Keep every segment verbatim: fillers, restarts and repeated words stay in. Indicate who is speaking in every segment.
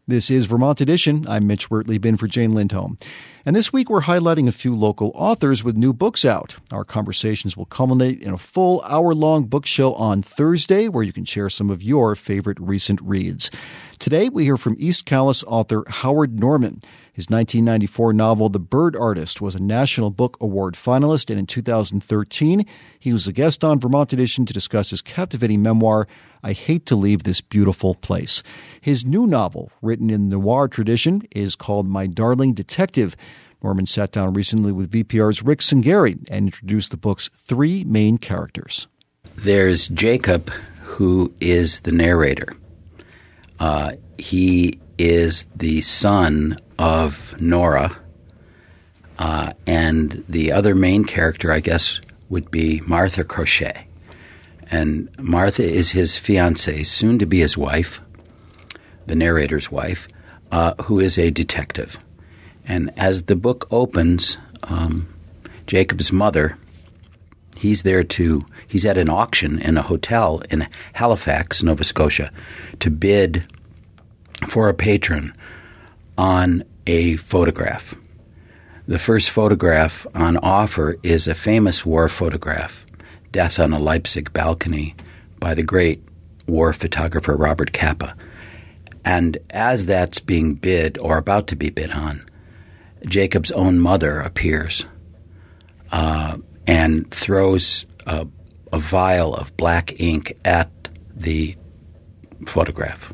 Speaker 1: This is Vermont Edition. I'm Mitch Wertley, in for Jane Lindholm. And this week we're highlighting a few local authors with new books out. Our conversations will culminate in a full hour-long book show on Thursday, where you can share some of your favorite recent reads. Today we hear from East Calais author Howard Norman. His nineteen ninety-four novel, The Bird Artist, was a National Book Award finalist, and in two thousand thirteen, he was a guest on Vermont Edition to discuss his captivating memoir, I Hate to Leave This Beautiful Place. His new novel, written in the noir tradition, is called My Darling Detective. Norman sat down recently with V P R's Rick Singeri and introduced the book's three main characters.
Speaker 2: There's Jacob, who is the narrator. Uh, he is the son of Nora, uh, and the other main character, I guess, would be Martha Crochet. And Martha is his fiancée, soon to be his wife, the narrator's wife, uh, who is a detective. And as the book opens, um, Jacob's mother, he's there to, he's at an auction in a hotel in Halifax, Nova Scotia, to bid for a patron on a photograph. The first photograph on offer is a famous war photograph, Death on a Leipzig Balcony, by the great war photographer Robert Capa. And as that's being bid, or about to be bid on, Jacob's own mother appears uh, and throws a, a vial of black ink at the photograph.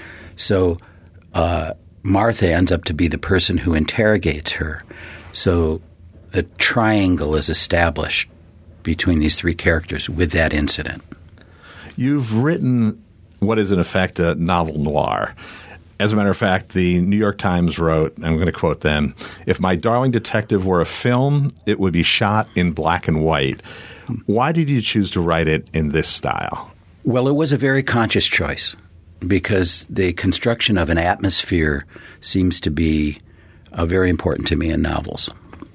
Speaker 2: So uh, Martha ends up to be the person who interrogates her. So the triangle is established between these three characters with that incident.
Speaker 3: You've written what is in effect a novel noir. As a matter of fact, the New York Times wrote, I'm going to quote them, "If My Darling Detective were a film, it would be shot in black and white." Why did you choose to write it in this style?
Speaker 2: Well, it was a very conscious choice because the construction of an atmosphere seems to be uh, very important to me in novels.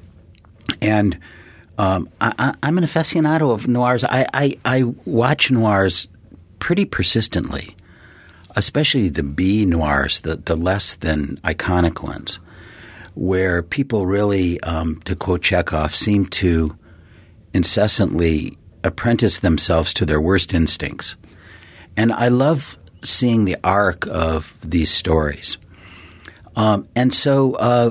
Speaker 2: And um, I, I'm an aficionado of noirs. I, I, I watch noirs pretty persistently, especially the B noirs, the, the less than iconic ones, where people really, um, to quote Chekhov, seem to incessantly apprentice themselves to their worst instincts. And I love seeing the arc of these stories. Um, and so, uh,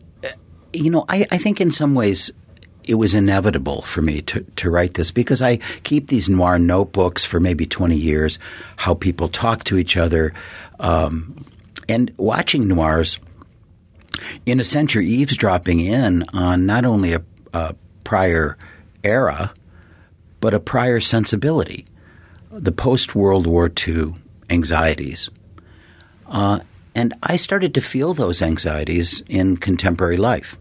Speaker 2: you know, I, I think in some ways it was inevitable for me to, to write this because I keep these noir notebooks for maybe twenty years, how people talk to each other. Um, and watching noirs, in a sense, you're eavesdropping in on not only a, a prior era, but a prior sensibility, the post-World War Two anxieties. Uh, and I started to feel those anxieties in contemporary life.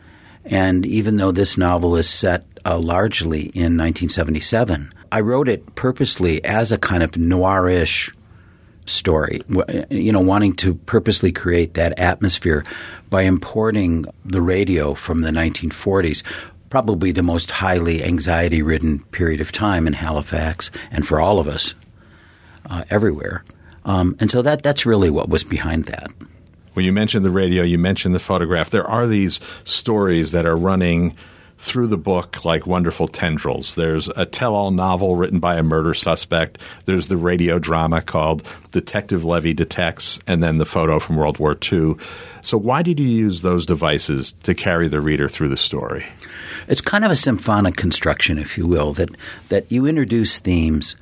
Speaker 2: And even though this novel is set uh, largely in nineteen seventy-seven, I wrote it purposely as a kind of noirish story, you know, wanting to purposely create that atmosphere by importing the radio from the nineteen forties, probably the most highly anxiety-ridden period of time in Halifax and for all of us uh, everywhere. Um, and so that that's really what was behind that.
Speaker 3: Well, you mentioned the radio, you mentioned the photograph. There are these stories that are running through the book like wonderful tendrils. There's a tell-all novel written by a murder suspect. There's the radio drama called Detective Levy Detects, and then the photo from World War Two. So why did you use those devices to carry the reader through the story?
Speaker 2: It's kind of a symphonic construction, if you will, that, that you introduce themes.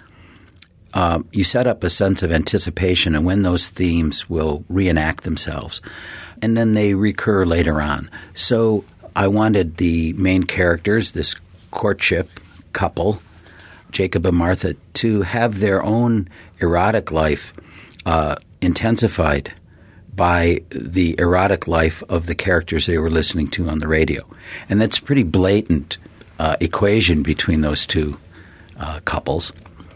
Speaker 2: Uh, you set up a sense of anticipation and when those themes will reenact themselves, and then they recur later on. So I wanted the main characters, this courtship couple, Jacob and Martha, to have their own erotic life uh, intensified by the erotic life of the characters they were listening to on the radio. And that's a pretty blatant uh, equation between those two uh, couples.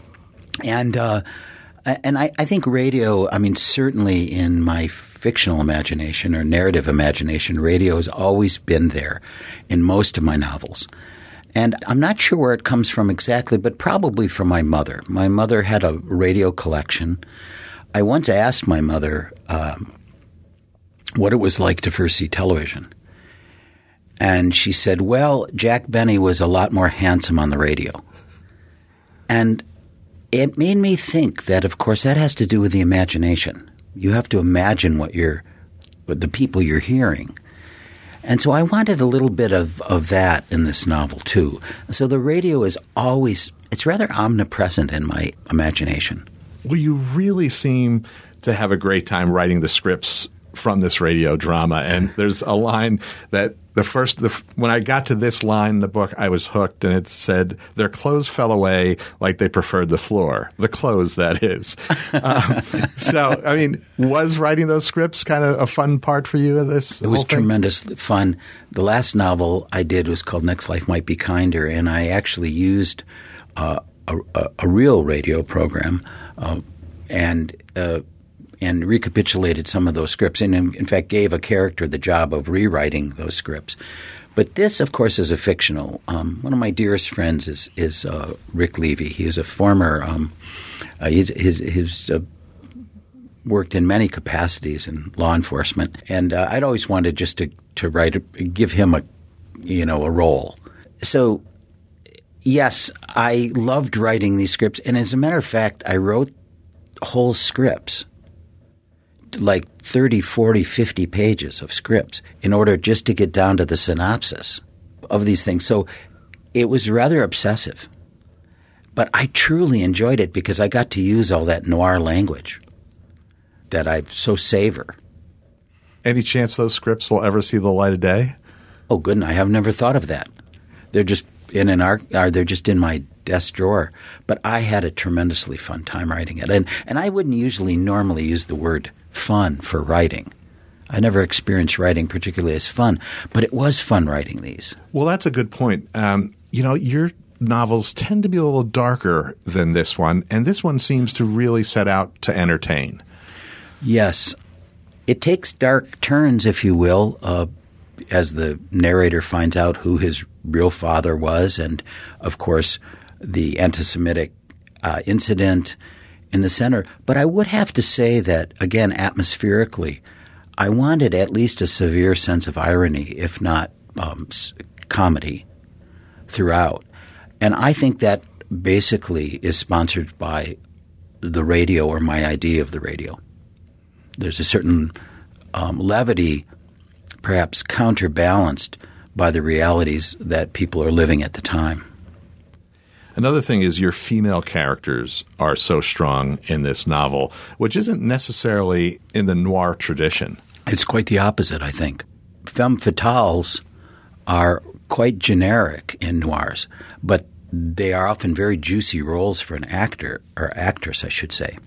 Speaker 2: And uh, and I, I think radio, I mean, certainly in my fictional imagination or narrative imagination, radio has always been there in most of my novels. And I'm not sure where it comes from exactly, but probably from my mother. My mother had a radio collection. I once asked my mother, um, what it was like to first see television. And she said, well, Jack Benny was a lot more handsome on the radio. And it made me think that, of course, that has to do with the imagination. You have to imagine what you're, what the people you're hearing. And so I wanted a little bit of, of that in this novel, too. So the radio is always, it's rather omnipresent in my imagination.
Speaker 3: Well, you really seem to have a great time writing the scripts from this radio drama. And there's a line that the first, the, when I got to this line in the book, I was hooked, and it said, their clothes fell away like they preferred the floor. The clothes, that is. um, so, I mean, was writing those scripts kind of a fun part for you of this?
Speaker 2: It was tremendous fun. The last novel I did was called Next Life Might Be Kinder, and I actually used uh, a, a, a real radio program uh, and uh, and recapitulated some of those scripts, and in, in fact gave a character the job of rewriting those scripts. But this, of course, is a fictional. Um, one of my dearest friends is is uh, Rick Levy. He is a former um, – uh, he's, he's, he's uh, worked in many capacities in law enforcement, and uh, I'd always wanted just to, to write – give him a, you know, a role. So, yes, I loved writing these scripts, and as a matter of fact, I wrote whole scripts, like thirty, forty, fifty pages of scripts in order just to get down to the synopsis of these things. So it was rather obsessive. But I truly enjoyed it because I got to use all that noir language that I so savor.
Speaker 3: Any chance those scripts will ever see the light of day?
Speaker 2: Oh, good. I have never thought of that. They're just in an arc, or they're just in my desk drawer. But I had a tremendously fun time writing it. And and I wouldn't usually normally use the word fun for writing. I never experienced writing particularly as fun, but it was fun writing these.
Speaker 3: Well, that's a good point. Um, you know, your novels tend to be a little darker than this one, and this one seems to really set out to entertain.
Speaker 2: Yes. It takes dark turns, if you will, uh, as the narrator finds out who his real father was, and, of course, the anti-Semitic uh, incident in the center. But I would have to say that, again, atmospherically, I wanted at least a severe sense of irony, if not um, comedy, throughout. And I think that basically is sponsored by the radio, or my idea of the radio. There's a certain um, levity, perhaps counterbalanced by the realities that people are living at the time.
Speaker 3: Another thing is your female characters are so strong in this novel, which isn't necessarily in the noir tradition.
Speaker 2: It's quite the opposite, I think. Femme fatales are quite generic in noirs, but they are often very juicy roles for an actor, or actress, I should say.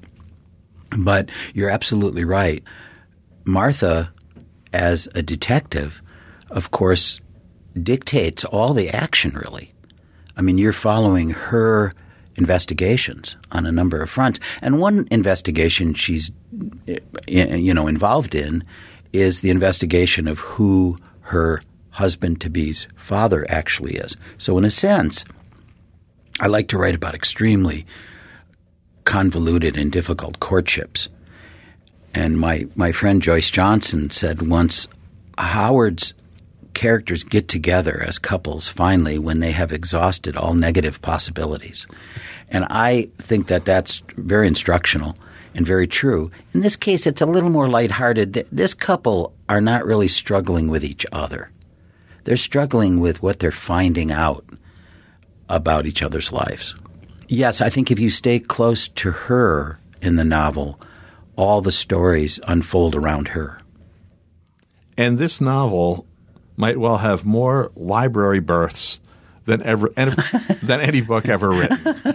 Speaker 2: But you're absolutely right. Martha, as a detective, of course, dictates all the action, really. I mean, you're following her investigations on a number of fronts. And one investigation she's, you know, involved in is the investigation of who her husband-to-be's father actually is. So in a sense, I like to write about extremely convoluted and difficult courtships. And my, my friend Joyce Johnson said once, Howard's characters get together as couples finally when they have exhausted all negative possibilities. And I think that that's very instructional and very true. In this case, it's a little more lighthearted. This couple are not really struggling with each other. They're struggling with what they're finding out about each other's lives. Yes, I think if you stay close to her in the novel, all the stories unfold around her.
Speaker 3: And this novel might well have more library births than ever than any book ever written.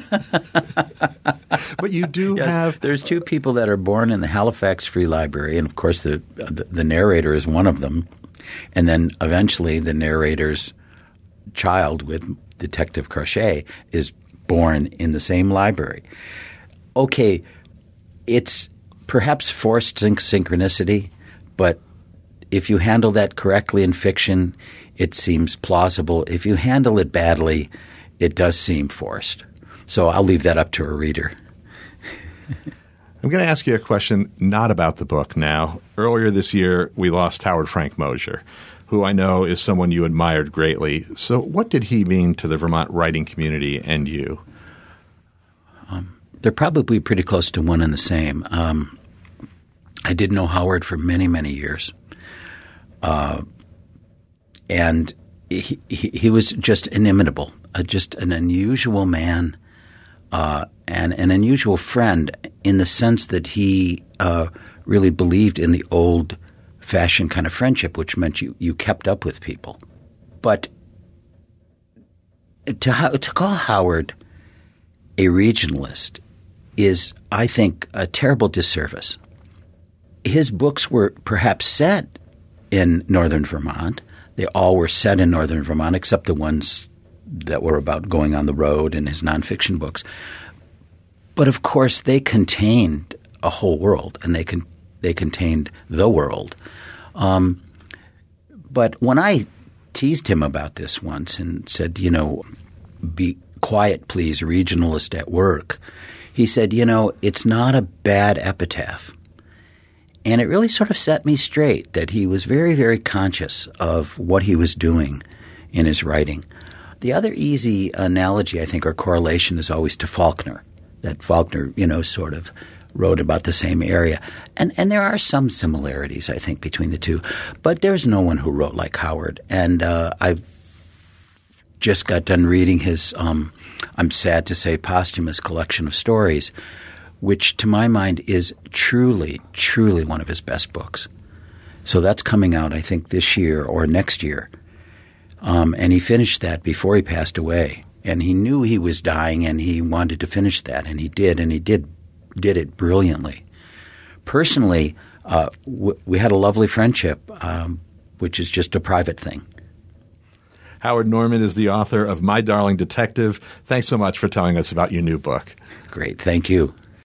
Speaker 3: But you do yes, have
Speaker 2: there's two people that are born in the Halifax Free Library, and of course the, the the narrator is one of them. And then eventually the narrator's child with Detective Crochet is born in the same library. Okay, it's perhaps forced syn- synchronicity, but if you handle that correctly in fiction, it seems plausible. If you handle it badly, it does seem forced. So I'll leave that up to a reader.
Speaker 3: I'm going to ask you a question not about the book now. Earlier this year, we lost Howard Frank Mosher, who I know is someone you admired greatly. So what did he mean to the Vermont writing community and you?
Speaker 2: Um, they're probably pretty close to one and the same. Um, I did know Howard for many, many years. Uh, and he, he, he was just inimitable, uh, just an unusual man uh, and an unusual friend in the sense that he uh, really believed in the old-fashioned kind of friendship, which meant you, you kept up with people. But to, to call Howard a regionalist is, I think, a terrible disservice. His books were perhaps set in northern Vermont. They all were set in northern Vermont, except the ones that were about going on the road and his nonfiction books. But of course, they contained a whole world, and they con- they contained the world. Um, but when I teased him about this once and said, you know, be quiet, please, regionalist at work, he said, you know, it's not a bad epitaph. And it really sort of set me straight that he was very, very conscious of what he was doing in his writing. The other easy analogy, I think, or correlation is always to Faulkner, that Faulkner, you know, sort of wrote about the same area. And and there are some similarities, I think, between the two. But there's no one who wrote like Howard. And uh, I've just got done reading his, um, I'm sad to say, posthumous collection of stories, which to my mind is truly, truly one of his best books. So that's coming out, I think, this year or next year. Um, and he finished that before he passed away. And he knew he was dying, and he wanted to finish that, and he did, and he did did it brilliantly. Personally, uh, w- we had a lovely friendship, um, which is just a private thing.
Speaker 3: Howard Norman is the author of My Darling Detective. Thanks so much for telling us about your new book.
Speaker 2: Great. Thank you.